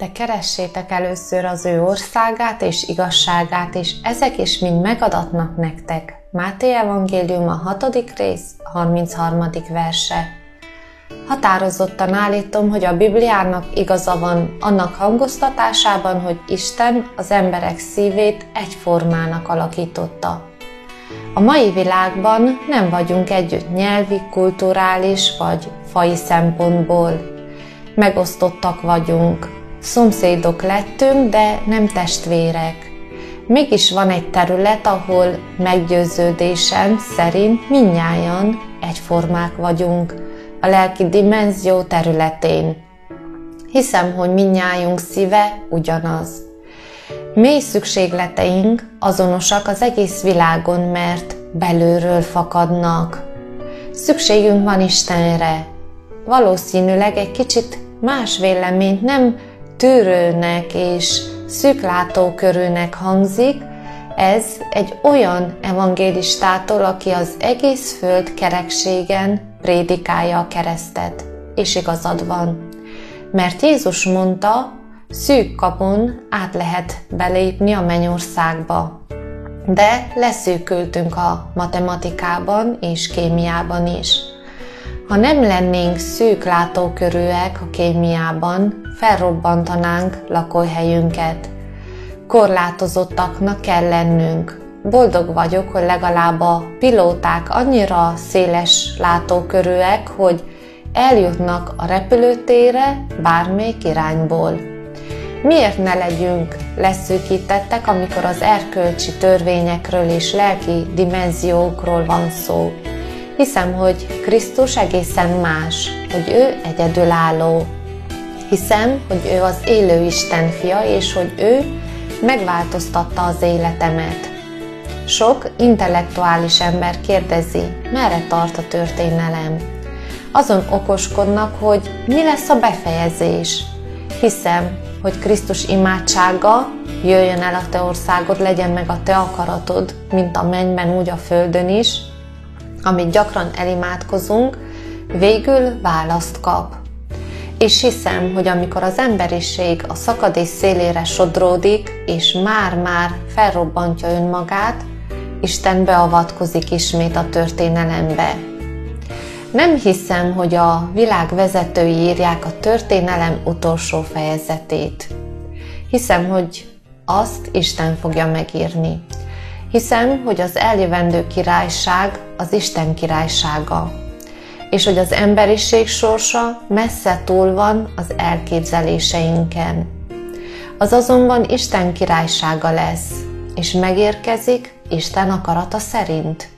De keressétek először az ő országát és igazságát, és ezek is mind megadatnak nektek. Máté evangélium a 6. rész, 33. verse. Határozottan állítom, hogy a Bibliának igaza van annak hangoztatásában, hogy Isten az emberek szívét egyformának alakította. A mai világban nem vagyunk együtt nyelvi, kulturális vagy faji szempontból. Megosztottak vagyunk. Szomszédok lettünk, de nem testvérek. Mégis van egy terület, ahol meggyőződésem szerint mindnyájan egyformák vagyunk, a lelki dimenzió területén. Hiszem, hogy mindnyájunk szíve ugyanaz. Mély szükségleteink azonosak az egész világon, mert belülről fakadnak. Szükségünk van Istenre. Valószínűleg egy kicsit más véleményt nem tűrőnek és szűklátókörűnek hangzik, ez egy olyan evangélistától, aki az egész föld kerekségen prédikálja a keresztet. És igazad van, mert Jézus mondta, szűk kapun át lehet belépni a mennyországba. De leszűkültünk a matematikában és kémiában is. Ha nem lennénk szűk látókörűek a kémiában, felrobbantanánk lakóhelyünket. Korlátozottaknak kell lennünk. Boldog vagyok, hogy legalább a pilóták annyira széles látókörűek, hogy eljutnak a repülőtérre bármelyik irányból. Miért ne legyünk leszűkítettek, amikor az erkölcsi törvényekről és lelki dimenziókról van szó? Hiszem, hogy Krisztus egészen más, hogy ő egyedülálló. Hiszem, hogy ő az élő Isten fia, és hogy ő megváltoztatta az életemet. Sok intellektuális ember kérdezi, merre tart a történelem. Azon okoskodnak, hogy mi lesz a befejezés. Hiszem, hogy Krisztus imádsága, jöjjön el a te országod, legyen meg a te akaratod, mint a mennyben, úgy a földön is, amit gyakran elimádkozunk, végül választ kap. És hiszem, hogy amikor az emberiség a szakadés szélére sodródik, és már-már felrobbantja önmagát, Isten beavatkozik ismét a történelembe. Nem hiszem, hogy a világ vezetői írják a történelem utolsó fejezetét. Hiszem, hogy azt Isten fogja megírni. Hiszem, hogy az eljövendő királyság az Isten királysága, és hogy az emberiség sorsa messze túl van az elképzeléseinken. Az azonban Isten királysága lesz, és megérkezik Isten akarata szerint.